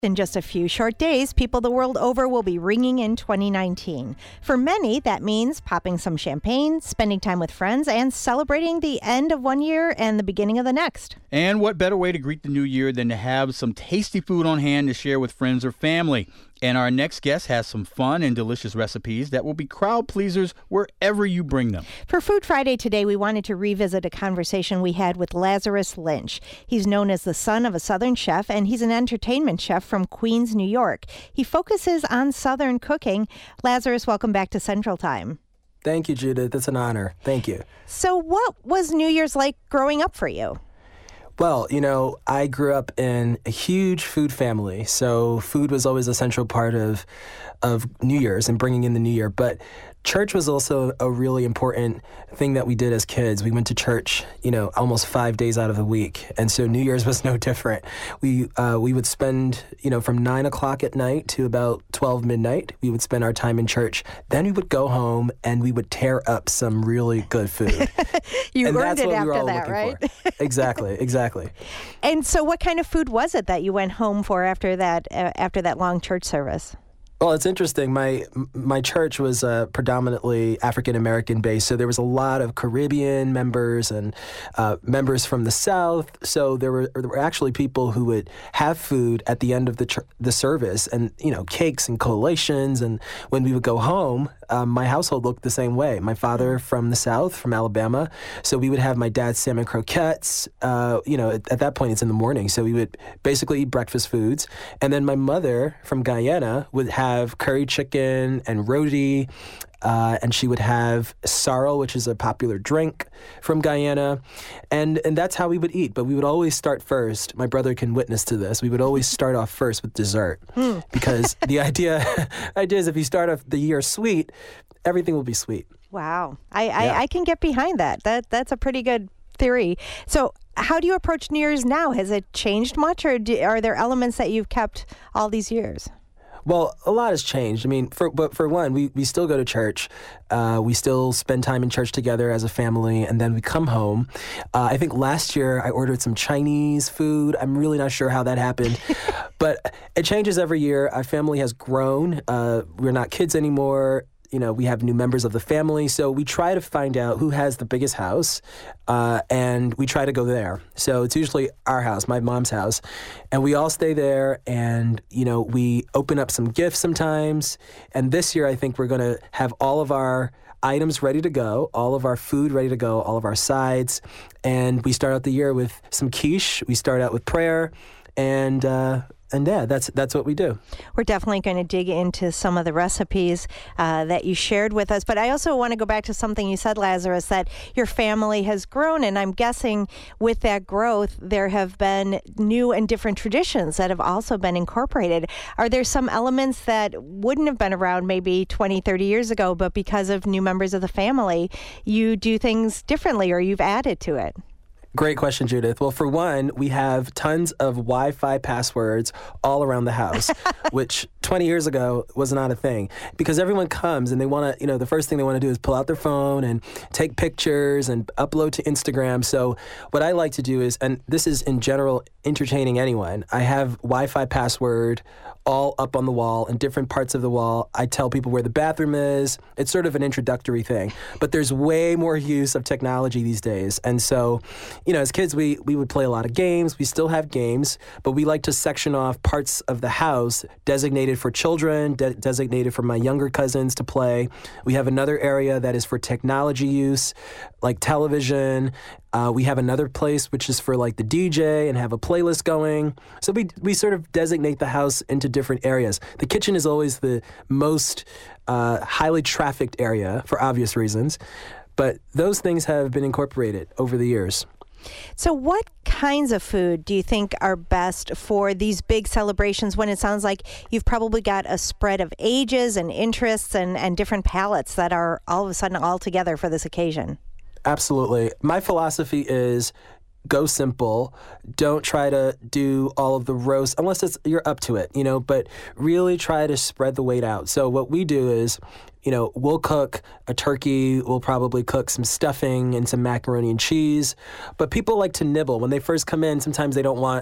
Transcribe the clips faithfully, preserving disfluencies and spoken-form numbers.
In just a few short days, people the world over will be ringing in twenty nineteen. For many, that means popping some champagne, spending time with friends, and celebrating the end of one year and the beginning of the next. And what better way to greet the new year than to have some tasty food on hand to share with friends or family? And our next guest has some fun and delicious recipes that will be crowd pleasers wherever you bring them. For Food Friday today, we wanted to revisit a conversation we had with Lazarus Lynch. He's known as the son of a Southern chef, and he's an entertainment chef from Queens, New York. He focuses on Southern cooking. Lazarus, welcome back to Central Time. Thank you, Judith. It's an honor. Thank you. So what was New Year's like growing up for you? Well, you know, I grew up in a huge food family, so food was always a central part of of New Year's and bringing in the new year. But church was also a really important thing that we did as kids. We went to church, you know, almost five days out of the week. And so New Year's was no different. We uh, we would spend, you know, from nine o'clock at night to about twelve midnight, we would spend our time in church. Then we would go home and we would tear up some really good food. You and earned that's it what after we were all that, looking right? for. Exactly, exactly. And so what kind of food was it that you went home for after that uh, after that long church service? Well, it's interesting. My my church was uh, predominantly African-American based, so there was a lot of Caribbean members and uh, members from the South. So there were there were actually people who would have food at the end of the ch- the service, and you know, cakes and collations. And when we would go home, um, my household looked the same way. My father from the South, from Alabama, so we would have my dad's salmon croquettes. Uh, you know, at, at that point, it's in the morning, so we would basically eat breakfast foods, and then my mother from Guyana would have have curry chicken and roti, uh, and she would have sorrel, which is a popular drink from Guyana, and and that's how we would eat. But we would always start first. My brother can witness to this. We would always start off first with dessert, mm. because the idea idea is if you start off the year sweet, everything will be sweet. Wow, I yeah. I, I can get behind that. That that's a pretty good theory. So how do you approach New Year's now? Has it changed much, or do, are there elements that you've kept all these years? Well, a lot has changed. I mean, for but for one, we, we still go to church. Uh, we still spend time in church together as a family, and then we come home. Uh, I think last year I ordered some Chinese food. I'm really not sure how that happened, but it changes every year. Our family has grown. Uh, we're not kids anymore. You know, we have new members of the family, so we try to find out who has the biggest house, uh, and we try to go there. So it's usually our house, my mom's house, and we all stay there, and, you know, we open up some gifts sometimes, and this year I think we're going to have all of our items ready to go, all of our food ready to go, all of our sides, and we start out the year with some quiche. We start out with prayer, and uh And yeah, that's that's what we do. We're definitely going to dig into some of the recipes uh, that you shared with us. But I also want to go back to something you said, Lazarus, that your family has grown. And I'm guessing with that growth, there have been new and different traditions that have also been incorporated. Are there some elements that wouldn't have been around maybe twenty, thirty years ago, but because of new members of the family, you do things differently or you've added to it? Great question, Judith. Well, for one, we have tons of Wi-Fi passwords all around the house, which twenty years ago was not a thing, because everyone comes and they want to, you know, the first thing they want to do is pull out their phone and take pictures and upload to Instagram. So what I like to do is, and this is in general entertaining anyone, I have Wi-Fi password all up on the wall in different parts of the wall. I tell people where the bathroom is. It's sort of an introductory thing, but there's way more use of technology these days. And so, you know, as kids, we, we would play a lot of games. We still have games, but we like to section off parts of the house designated for children, de- designated for my younger cousins to play. We have another area that is for technology use, like television. Uh, we have another place which is for like the D J and have a playlist going. So we we sort of designate the house into different areas. The kitchen is always the most uh, highly trafficked area for obvious reasons, but those things have been incorporated over the years. So what kinds of food do you think are best for these big celebrations when it sounds like you've probably got a spread of ages and interests and, and different palates that are all of a sudden all together for this occasion? Absolutely. My philosophy is go simple. Don't try to do all of the roast unless it's you're up to it, you know, but really try to spread the weight out. So what we do is, you know, we'll cook a turkey, we'll probably cook some stuffing and some macaroni and cheese, but people like to nibble. When they first come in, sometimes they don't want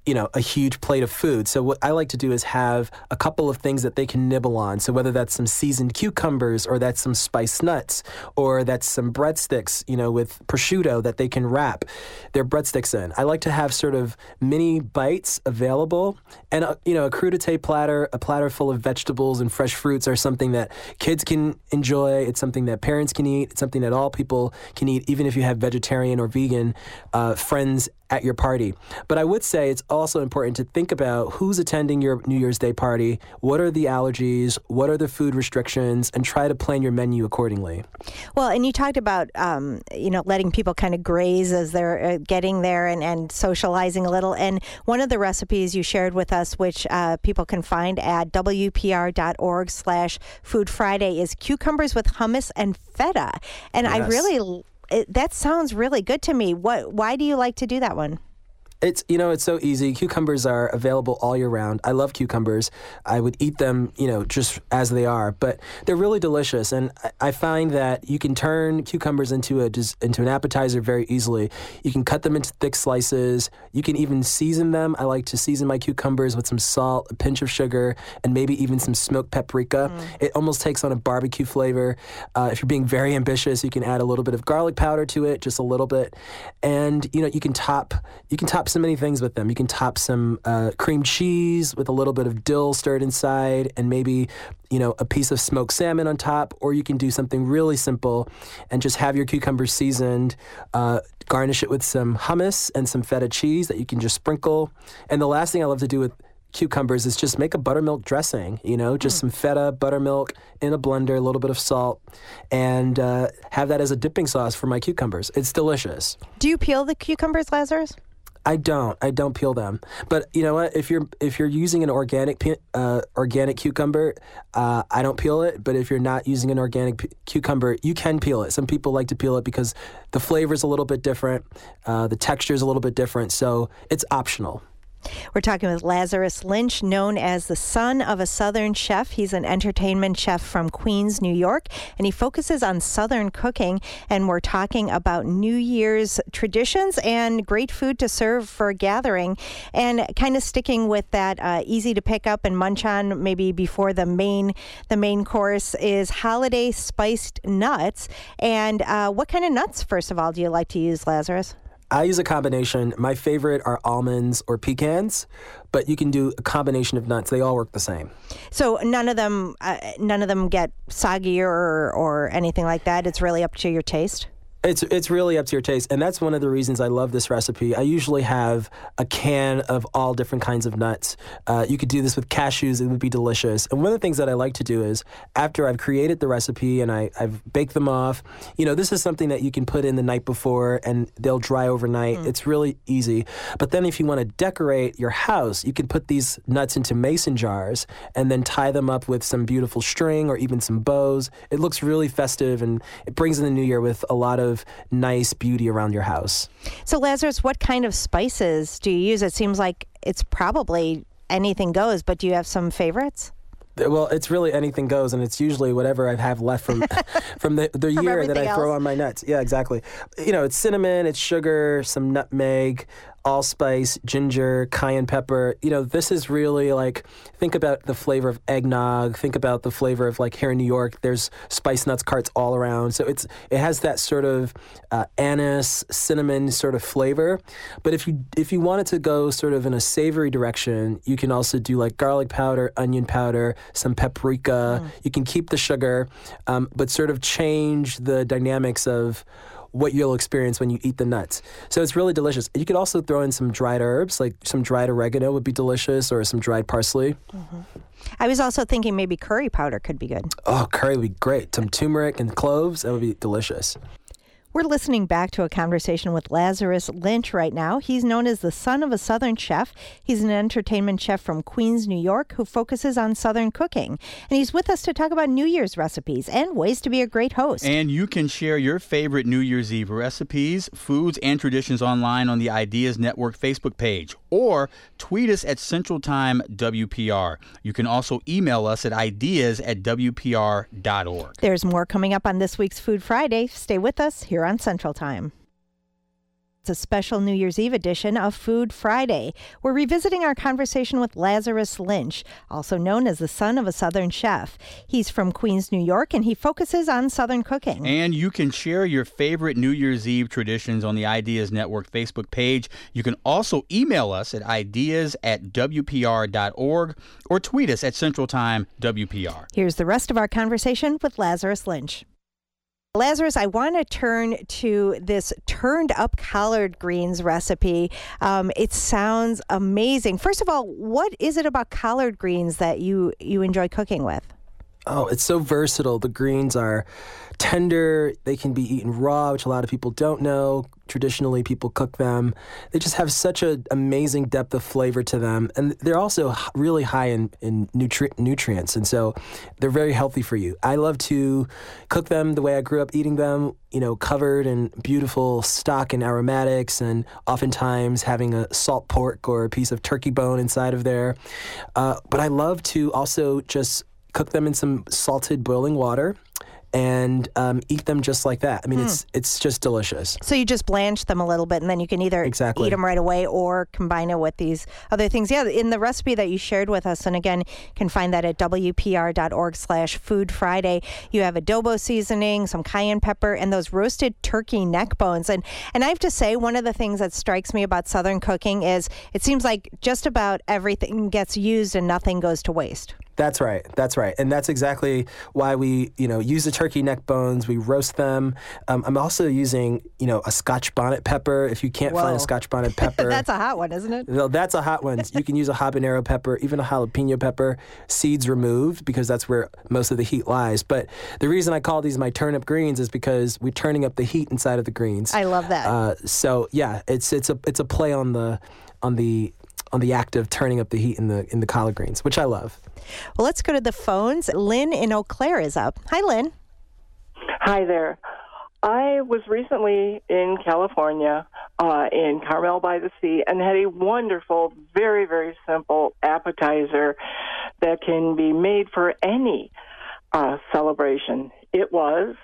you know, a huge plate of food. So what I like to do is have a couple of things that they can nibble on. So whether that's some seasoned cucumbers, or that's some spiced nuts, or that's some breadsticks, you know, with prosciutto that they can wrap their breadsticks in. I like to have sort of mini bites available, and a, you know, a crudité platter, a platter full of vegetables and fresh fruits are something that kids can enjoy. It's something that parents can eat. It's something that all people can eat, even if you have vegetarian or vegan uh, friends at your party. But I would say it's also important to think about who's attending your New Year's Day party, what are the allergies, what are the food restrictions, and try to plan your menu accordingly. Well, and you talked about, um, you know, letting people kind of graze as they're uh, getting there and, and socializing a little. And one of the recipes you shared with us, which uh, people can find at W P R dot org slash Food Friday, is cucumbers with hummus and feta. And yes. I really... It, that sounds really good to me. What? Why do you like to do that one? It's, you know, it's so easy. Cucumbers are available all year round. I love cucumbers. I would eat them, you know, just as they are, but they're really delicious. And I, I find that you can turn cucumbers into a into an appetizer very easily. You can cut them into thick slices. You can even season them. I like to season my cucumbers with some salt, a pinch of sugar, and maybe even some smoked paprika. Mm. It almost takes on a barbecue flavor. Uh, if you're being very ambitious, you can add a little bit of garlic powder to it, just a little bit. And, you know, you can top, you can top so many things with them. You can top some uh, cream cheese with a little bit of dill stirred inside, and maybe, you know, a piece of smoked salmon on top, or you can do something really simple and just have your cucumbers seasoned, uh, garnish it with some hummus and some feta cheese that you can just sprinkle. And the last thing I love to do with cucumbers is just make a buttermilk dressing, you know, just mm. some feta, buttermilk in a blender, a little bit of salt, and uh, have that as a dipping sauce for my cucumbers. It's delicious. Do you peel the cucumbers, Lazarus? I don't. I don't peel them. But you know what? If you're if you're using an organic uh, organic cucumber, uh, I don't peel it. But if you're not using an organic p- cucumber, you can peel it. Some people like to peel it because the flavor's a little bit different, uh, the texture's a little bit different. So it's optional. We're talking with Lazarus Lynch, known as the son of a Southern chef. He's an entertainment chef from Queens, New York, and he focuses on Southern cooking. And we're talking about New Year's traditions and great food to serve for a gathering, and kind of sticking with that uh, easy to pick up and munch on maybe before the main the main course is holiday spiced nuts. And uh, what kind of nuts, first of all, do you like to use, Lazarus? I use a combination. My favorite are almonds or pecans, but you can do a combination of nuts. They all work the same. So none of them, uh, none of them get soggy or or anything like that. It's really up to your taste. It's it's really up to your taste, and that's one of the reasons I love this recipe. I usually have a can of all different kinds of nuts. Uh, you could do this with cashews; it would be delicious. And one of the things that I like to do is, after I've created the recipe and I, I've baked them off, you know, this is something that you can put in the night before, and they'll dry overnight. Mm. It's really easy. But then, if you want to decorate your house, you can put these nuts into mason jars and then tie them up with some beautiful string or even some bows. It looks really festive, and it brings in the new year with a lot of nice beauty around your house. So, Lazarus, what kind of spices do you use? It seems like it's probably anything goes, but do you have some favorites? Well, it's really anything goes, and it's usually whatever I have left from from the, the from year that I else. throw on my nuts. Yeah, exactly. You know, it's cinnamon, it's sugar, some nutmeg, allspice, ginger, cayenne pepper. You know, this is really like, think about the flavor of eggnog. Think about the flavor of, like, here in New York, there's spice nuts carts all around. So it's it has that sort of uh, anise, cinnamon sort of flavor. But if you if you wanted to go sort of in a savory direction, you can also do like garlic powder, onion powder, some paprika. Mm. You can keep the sugar, um, but sort of change the dynamics of what you'll experience when you eat the nuts. So it's really delicious. You could also throw in some dried herbs, like some dried oregano would be delicious, or some dried parsley. Mm-hmm. I was also thinking maybe curry powder could be good. Oh, curry would be great. Some turmeric and cloves, that would be delicious. We're listening back to a conversation with Lazarus Lynch right now. He's known as the son of a Southern chef. He's an entertainment chef from Queens, New York, who focuses on Southern cooking. And he's with us to talk about New Year's recipes and ways to be a great host. And you can share your favorite New Year's Eve recipes, foods, and traditions online on the Ideas Network Facebook page, or tweet us at Central Time W P R. You can also email us at ideas at W P R dot org. There's more coming up on this week's Food Friday. Stay with us here on Central Time. It's a special New Year's Eve edition of Food Friday. We're revisiting our conversation with Lazarus Lynch, also known as the son of a Southern chef. He's from Queens, New York, and he focuses on Southern cooking. And you can share your favorite New Year's Eve traditions on the Ideas Network Facebook page. You can also email us at ideas at w p r dot org or tweet us at Central Time W P R. Here's the rest of our conversation with Lazarus Lynch. Lazarus, I want to turn to this turned up collard greens recipe. Um, it sounds amazing. First of all, what is it about collard greens that you, you enjoy cooking with? Oh, it's so versatile. The greens are tender. They can be eaten raw, which a lot of people don't know. Traditionally, people cook them. They just have such an amazing depth of flavor to them. And they're also really high in, in nutri- nutrients. And so they're very healthy for you. I love to cook them the way I grew up eating them, you know, covered in beautiful stock and aromatics, and oftentimes having a salt pork or a piece of turkey bone inside of there. Uh, but I love to also just cook them in some salted boiling water and um, eat them just like that. I mean, mm. it's it's just delicious. So you just blanch them a little bit, and then you can either exactly. eat them right away or combine it with these other things. Yeah, in the recipe that you shared with us, and again, you can find that at w p r dot org slash food friday. You have adobo seasoning, some cayenne pepper, and those roasted turkey neck bones. And, and I have to say, one of the things that strikes me about Southern cooking is it seems like just about everything gets used and nothing goes to waste. That's right. That's right. And that's exactly why we, you know, use the turkey neck bones. We roast them. Um, I'm also using, you know, a Scotch bonnet pepper. If you can't Whoa. find a Scotch bonnet pepper. That's a hot one, isn't it? No, that's a hot one. You can use a habanero pepper, even a jalapeno pepper, seeds removed, because that's where most of the heat lies. But the reason I call these my turnip greens is because we're turning up the heat inside of the greens. I love that. Uh, so yeah, it's it's a it's a play on the on the on the act of turning up the heat in the in the collard greens, which I love. Well, let's go to the phones. Lynn in Eau Claire is up. Hi, Lynn. Hi there. I was recently in California, uh, in Carmel by the Sea, and had a wonderful, very, very simple appetizer that can be made for any uh, celebration. It was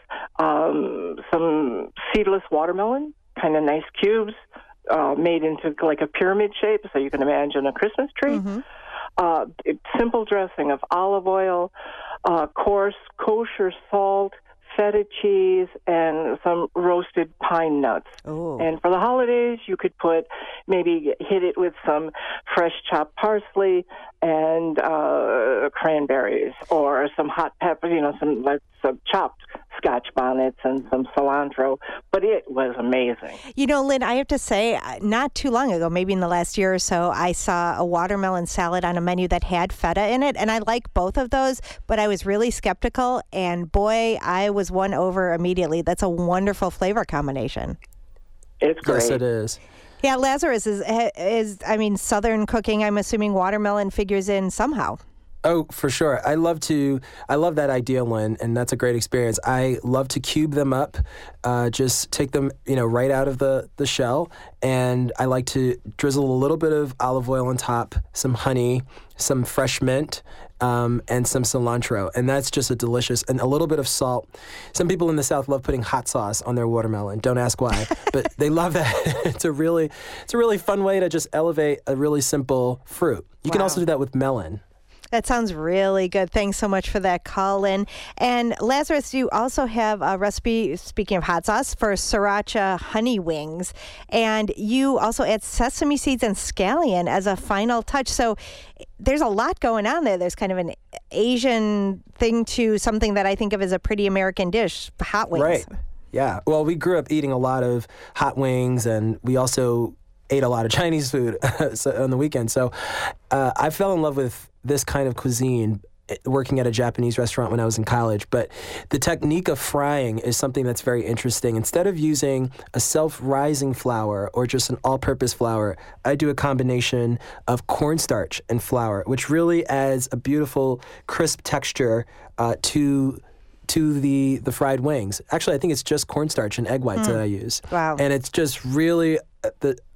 um, some seedless watermelon, kind of nice cubes, uh, made into like a pyramid shape, so you can imagine a Christmas tree. Mm-hmm. Uh, simple dressing of olive oil, uh, coarse kosher salt, feta cheese, and some roasted pine nuts. Ooh. And for the holidays, you could put, maybe hit it with some fresh chopped parsley and uh, cranberries, or some hot pepper, you know, some, like, some chopped Scotch bonnets and some cilantro, but it was amazing. You know, Lynn, I have to say, not too long ago, maybe in the last year or so, I saw a watermelon salad on a menu that had feta in it, and I like both of those, but I was really skeptical, and boy, I was won over immediately. That's a wonderful flavor combination. It's great. Yes, it is. Yeah, Lazarus is, is, I mean, Southern cooking, I'm assuming watermelon figures in somehow. Oh, for sure. I love to, I love that idea, Lynn, and that's a great experience. I love to cube them up, uh, just take them, you know, right out of the, the shell, and I like to drizzle a little bit of olive oil on top, some honey, some fresh mint, um, and some cilantro, and that's just a delicious, and a little bit of salt. Some people in the South love putting hot sauce on their watermelon. Don't ask why, but they love that. It's a really, it's a really fun way to just elevate a really simple fruit. You wow. can also do that with melon. That sounds really good. Thanks so much for that call in. And Lazarus, you also have a recipe, speaking of hot sauce, for sriracha honey wings. And you also add sesame seeds and scallion as a final touch. So there's a lot going on there. There's kind of an Asian thing to something that I think of as a pretty American dish, hot wings. Right. Yeah. Well, we grew up eating a lot of hot wings, and we also ate a lot of Chinese food on the weekend. So uh, I fell in love with this kind of cuisine working at a Japanese restaurant when I was in college. But the technique of frying is something that's very interesting. Instead of using a self-rising flour or just an all-purpose flour, I do a combination of cornstarch and flour, which really adds a beautiful, crisp texture uh, to to the, the fried wings. Actually, I think it's just cornstarch and egg whites mm. that I use. Wow. And it's just really, the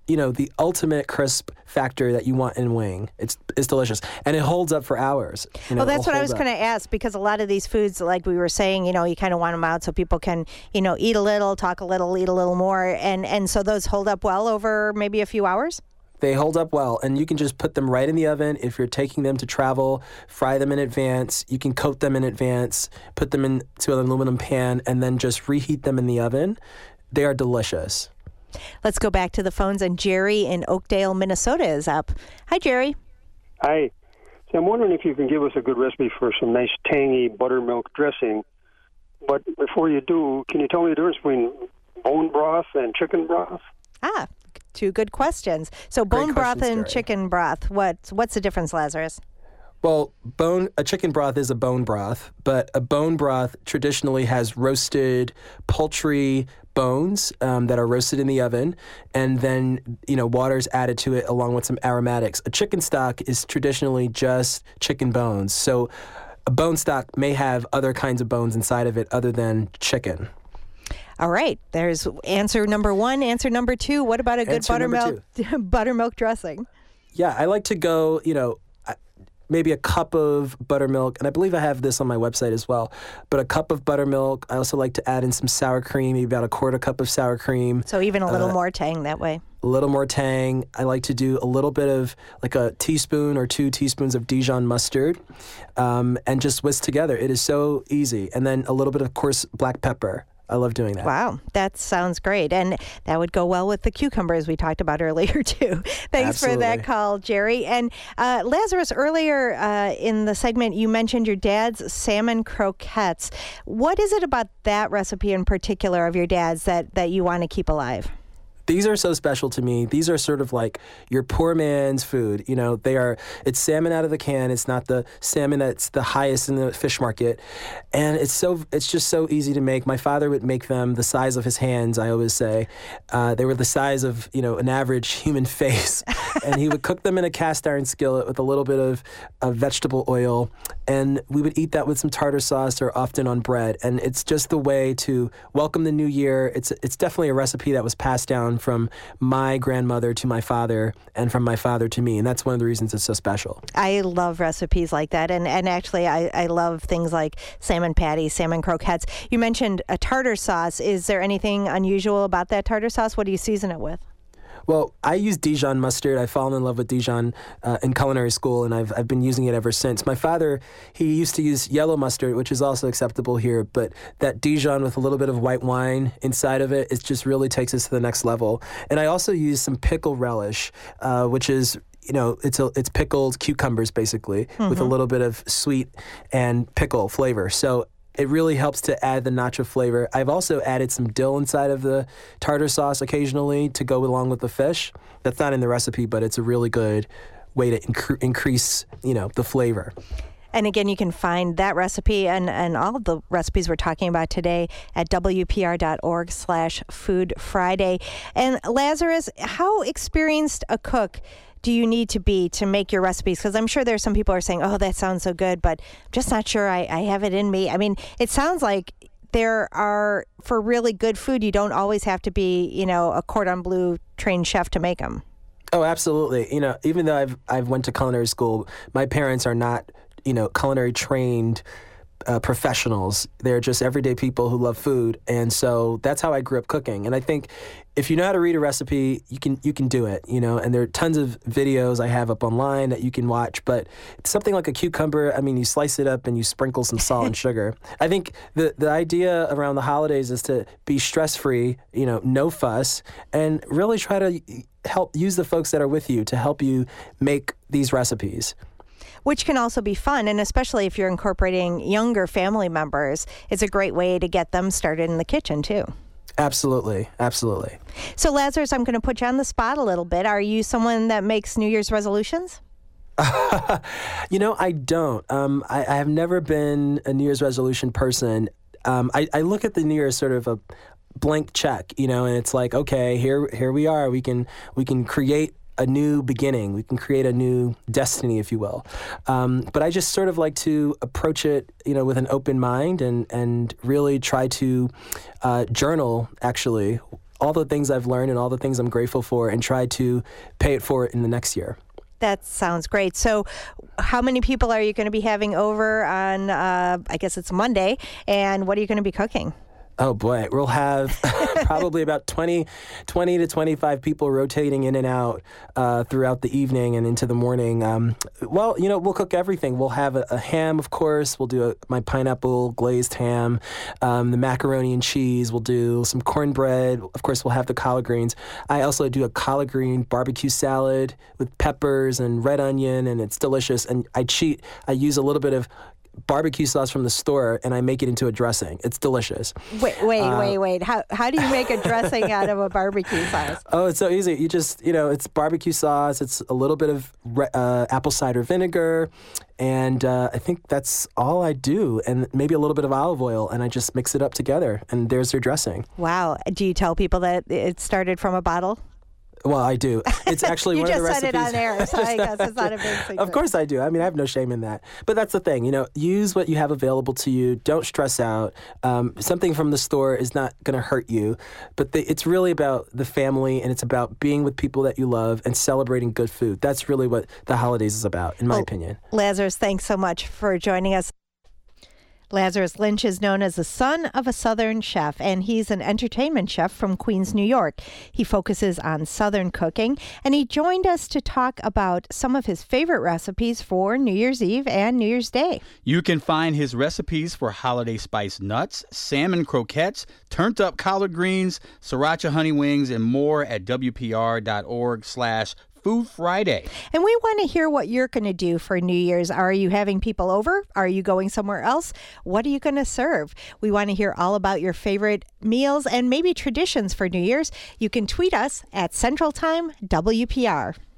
you know, the ultimate crisp factor that you want in wing. It's it's delicious. And it holds up for hours. You know, well, that's what I was up. going to ask, because a lot of these foods, like we were saying, you know, you kind of want them out so people can, you know, eat a little, talk a little, eat a little more. And, and so those hold up well over maybe a few hours? They hold up well, and you can just put them right in the oven. If you're taking them to travel, fry them in advance. You can coat them in advance, put them into an aluminum pan, and then just reheat them in the oven. They are delicious. Let's go back to the phones, and Jerry in Oakdale, Minnesota is up. Hi, Jerry. Hi. So I'm wondering if you can give us a good recipe for some nice tangy buttermilk dressing. But before you do, can you tell me the difference between bone broth and chicken broth? Ah, two good questions. So Great bone broth questions, and Jerry. chicken broth, what, what's the difference, Lazarus? Well, bone a chicken broth is a bone broth, but a bone broth traditionally has roasted poultry bones um, that are roasted in the oven, and then, you know, water's added to it along with some aromatics. A chicken stock is traditionally just chicken bones. So a bone stock may have other kinds of bones inside of it other than chicken. All right, there's answer number one. Answer number two, what about a good Answer number buttermilk buttermilk dressing? Yeah, I like to go, you know, I- maybe a cup of buttermilk, and I believe I have this on my website as well, but a cup of buttermilk. I also like to add in some sour cream, maybe about a quarter cup of sour cream. So even a little uh, more tang that way. A little more tang. I like to do a little bit of like a teaspoon or two teaspoons of Dijon mustard um, and just whisk together. It is so easy. And then a little bit of coarse black pepper. I love doing that. Wow, that sounds great. And that would go well with the cucumbers we talked about earlier, too. Thanks Absolutely. for that call, Jerry. And uh, Lazarus, earlier uh, in the segment, you mentioned your dad's salmon croquettes. What is it about that recipe in particular of your dad's that, that you want to keep alive? These are so special to me. These are sort of like your poor man's food. You know, they are, it's salmon out of the can. It's not the salmon that's the highest in the fish market. And it's so, it's just so easy to make. My father would make them the size of his hands, I always say. Uh, they were the size of, you know, an average human face. And he would cook them in a cast iron skillet with a little bit of, of vegetable oil. And we would eat that with some tartar sauce or often on bread. And it's just the way to welcome the new year. It's, it's definitely a recipe that was passed down from my grandmother to my father and from my father to me. And that's one of the reasons it's so special. I love recipes like that. And, and actually, I, I love things like salmon patties, salmon croquettes. You mentioned a tartar sauce. Is there anything unusual about that tartar sauce? What do you season it with? Well, I use Dijon mustard. I've fallen in love with Dijon uh, in culinary school, and I've I've been using it ever since. My father, he used to use yellow mustard, which is also acceptable here, but that Dijon with a little bit of white wine inside of it, it just really takes us to the next level. And I also use some pickle relish, uh, which is, you know, it's a, it's pickled cucumbers, basically, mm-hmm. with a little bit of sweet and pickle flavor. So it really helps to add the nacho flavor. I've also added some dill inside of the tartar sauce occasionally to go along with the fish. That's not in the recipe, but it's a really good way to inc- increase, you know, the flavor. And again, you can find that recipe and, and all of the recipes we're talking about today at W P R dot org slash Food Friday. And Lazarus, how experienced a cook do you need to be to make your recipes? Because I'm sure there's some people who are saying, oh, that sounds so good, but I'm just not sure I, I have it in me. I mean, it sounds like there are, for really good food, you don't always have to be, you know, a cordon bleu trained chef to make them. Oh, absolutely. You know, even though I've I've went to culinary school, my parents are not, you know, culinary trained Uh, professionals. They're just everyday people who love food, and so that's how I grew up cooking. And I think if you know how to read a recipe, you can you can do it, you know. And there are tons of videos I have up online that you can watch. But something like a cucumber, I mean, you slice it up and you sprinkle some salt and sugar. I think the the idea around the holidays is to be stress free, you know, no fuss, and really try to help use the folks that are with you to help you make these recipes. Which can also be fun, and especially if you're incorporating younger family members, it's a great way to get them started in the kitchen, too. Absolutely. Absolutely. So, Lazarus, I'm going to put you on the spot a little bit. Are you someone that makes New Year's resolutions? You know, I don't. Um, I, I have never been a New Year's resolution person. Um, I, I look at the New Year as sort of a blank check, you know, and it's like, okay, here here we are. We can we can create a new beginning. We can create a new destiny, if you will. Um, but I just sort of like to approach it, you know, with an open mind and, and really try to uh, journal, actually, all the things I've learned and all the things I'm grateful for and try to pay it forward in the next year. That sounds great. So how many people are you going to be having over on, uh, I guess it's Monday, and what are you going to be cooking? Oh boy, we'll have probably about twenty, twenty to twenty-five people rotating in and out uh, throughout the evening and into the morning. Um, well, you know, we'll cook everything. We'll have a, a ham, of course. We'll do a, my pineapple glazed ham, um, the macaroni and cheese. We'll do some cornbread. Of course, we'll have the collard greens. I also do a collard green barbecue salad with peppers and red onion, and it's delicious. And I cheat. I use a little bit of barbecue sauce from the store and I make it into a dressing. It's delicious. Wait, wait, uh, wait, wait. How how do you make a dressing out of a barbecue sauce? Oh, it's so easy. You just, you know, it's barbecue sauce. It's a little bit of uh, apple cider vinegar. And uh, I think that's all I do. And maybe a little bit of olive oil. And I just mix it up together. And there's your dressing. Wow. Do you tell people that it started from a bottle? Well, I do. It's actually one of the recipes. You just said it on air, so I guess it's not a big secret. Of course I do. I mean, I have no shame in that. But that's the thing, you know, use what you have available to you. Don't stress out. Um, something from the store is not going to hurt you. But the, it's really about the family, and it's about being with people that you love and celebrating good food. That's really what the holidays is about, in my well, opinion. Lazarus, thanks so much for joining us. Lazarus Lynch is known as the son of a Southern chef, and he's an entertainment chef from Queens, New York. He focuses on Southern cooking, and he joined us to talk about some of his favorite recipes for New Year's Eve and New Year's Day. You can find his recipes for holiday spice nuts, salmon croquettes, turned up collard greens, sriracha honey wings, and more at W P R dot org slash Food Friday. And we want to hear what you're going to do for New Year's. Are you having people over? Are you going somewhere else? What are you going to serve? We want to hear all about your favorite meals and maybe traditions for New Year's. You can tweet us at Central Time W P R.